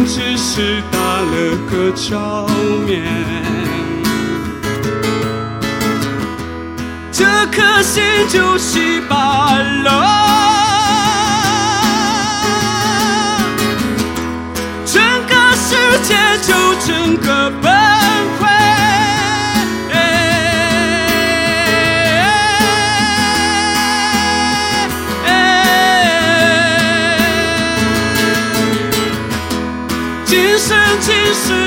只是打了个照面。这颗心就稀巴了，整个世界就整个崩溃。今生今世